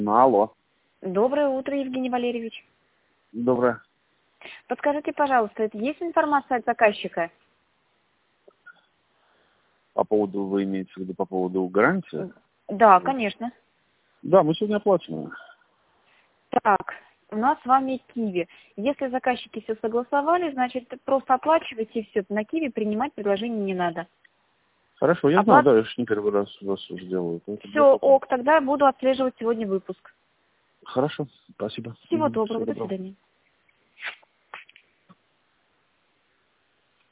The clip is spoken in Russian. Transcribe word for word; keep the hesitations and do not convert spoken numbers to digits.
Алло. Доброе утро, Евгений Валерьевич. Доброе. Подскажите, пожалуйста, это есть информация от заказчика? По поводу, вы имеете в виду по поводу гарантии? Да, конечно. Да, мы сегодня оплачиваем. Так, у нас с вами Киви. Если заказчики все согласовали, значит, просто оплачивайте и все. На Киви принимать предложение не надо. Хорошо, я Оплат... знаю, да, я же не первый раз вас уже делаю. Все, ок, тогда буду отслеживать сегодня выпуск. Хорошо, спасибо. Всего Угу. доброго, Всего до доброго. свидания.